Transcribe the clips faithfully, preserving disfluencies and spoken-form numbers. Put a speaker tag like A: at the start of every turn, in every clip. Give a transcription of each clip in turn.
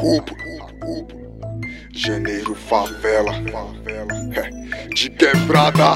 A: rubro. Janeiro, favela, de quebrada.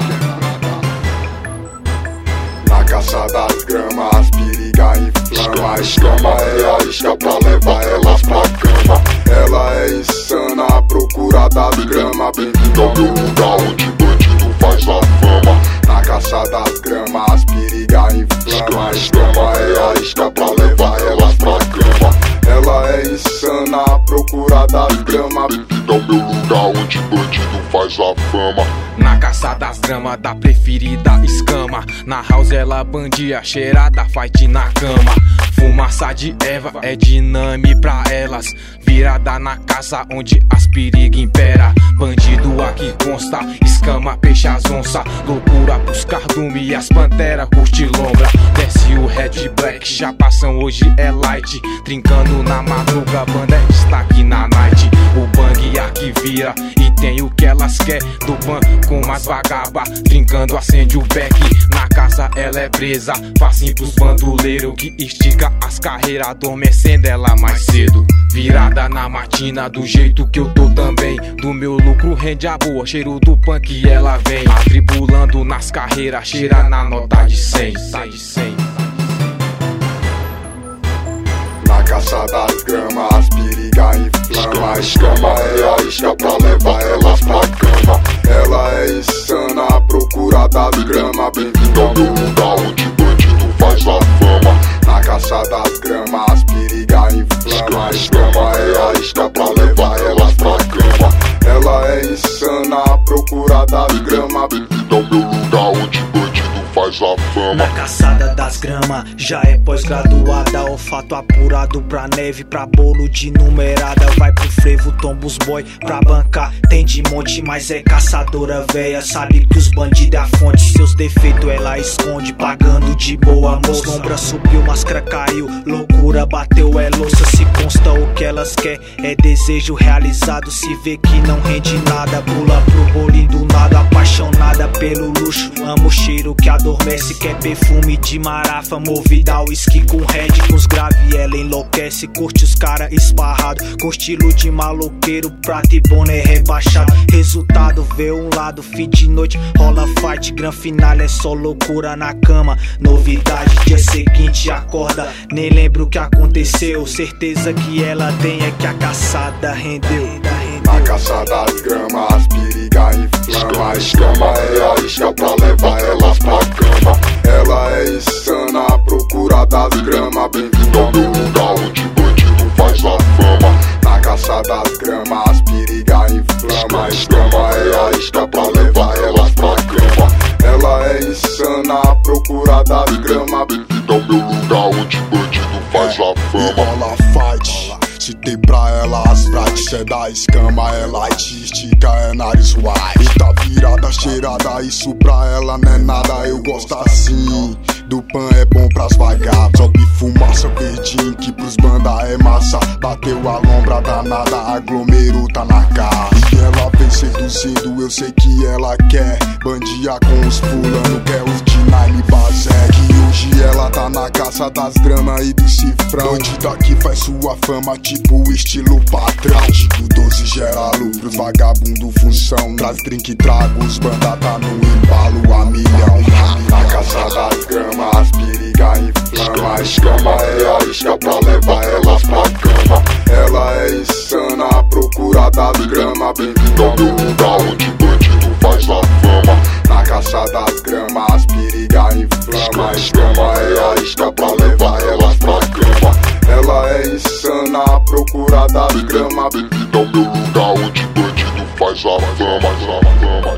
A: Na caça das gramas, as periga inflama. A escama é a isca pra levar elas pra cama. Ela é insana, à procura das gramas. Bem-vindo ao meu lugar onde bandido faz a fama. Na caça das gramas, as periga inflama. A escama é a isca pra levar elas pra cama. Ela é insana, à procura das gramas. Bem-vindo ao meu lugar onde bandido faz a fama.
B: Na caça das gramas da preferida escama. Na house ela bandia, cheirada, fight na cama. Fumaça de erva é diname pra elas. Virada na casa onde as periga impera. Bandido aqui consta, escama, peixe as onça. Loucura pros cardume e as pantera curte lombra. Desce o red black, chapação hoje é light. Trincando na madruga, banda é destaque na night. O bang aqui vira e tem o que elas quer. Do ban com mais vagaba, trincando acende o beck. Na casa ela é presa, facinho pros bandoleiros que estica as carreiras, adormecendo ela mais cedo. Virada na matina, do jeito que eu tô também. Do meu lucro rende a boa, cheiro do punk ela vem. Atribulando nas carreiras, cheira na nota de cem.
A: Na caça das gramas, as periga inflama. A escama é a isca pra levar elas pra cama. Ela é insana, à procura das gramas. Bem-vindo ao meu lugar onde bandido faz a fama. Na caça das gramas, as periga inflama. A escama é a isca pra levar elas pra cama. Ela é insana, à procura das gramas. Bem-vindo ao meu lugar onde bandido faz a fama.
C: Na caçada das gramas, já é pós-graduada. Olfato apurado pra neve, pra bolo de numerada. Vai pro frevo, tomba os boy pra bancar. Tem de monte, mas é caçadora véia. Sabe que os bandidos é a fonte, seus defeitos ela esconde. Pagando de boa moça, sombra subiu, máscara caiu. Loucura bateu, é louça. Se consta o que elas quer, é desejo realizado. Se vê que não rende nada, pula pro bolinho do nada. Apaixonada pelo luxo, amo o cheiro que adormece. Quer perfume de marafa, movida ao whisky com red. Com os grave ela enlouquece, curte os cara esparrado. Com estilo de maloqueiro, prata e boné rebaixado. Resultado vê um lado, fim de noite rola fight. Gran final é só loucura na cama. Novidade, dia seguinte acorda, nem lembro o que aconteceu. Certeza que ela tem é que a caçada rendeu.
A: Na caça das gramas, as periga inflama. A escama é a isca pra levar elas pra cama. Ela é insana, à procura das gramas. Bem-vindo ao meu lugar onde bandido faz a fama. Na caça das gramas, as periga inflama. A escama é a isca pra levar elas pra cama. Ela é insana, à procura das gramas. Bem-vindo ao meu lugar onde bandido faz a fama. Rola fight, se tem pra ela as bright, é da escama, é light, estica, é nariz white. E tá virada, cheirada, isso pra ela não é nada, eu gosto assim. Do pan é bom pras vagabas, sobe fumaça verdinho que pros banda é massa. Bateu a lombra danada, aglomero tá na cara. E ela vem seduzindo, eu sei que ela quer. Bandia com os fulano, quer os de nine bazé. Que hoje ela tá na caça das gramas e do cifrão. Bandida que faz sua fama, tipo estilo patrão. Tipo doze gera lucros, vagabundo função. Traz drink, trago, os banda tá no embalo a milhão. Na caça das gramas, as periga inflama. A escama é a isca pra levar elas pra cama. Ela é insana, à procura das gramas. Bem-vindo ao meu lugar onde bandido faz a fama. Na caça das gramas, as periga inflama. A escama é a isca pra levar elas pra cama. Ela é insana, à procura das gramas. Bem-vindo ao meu lugar onde bandido faz a fama.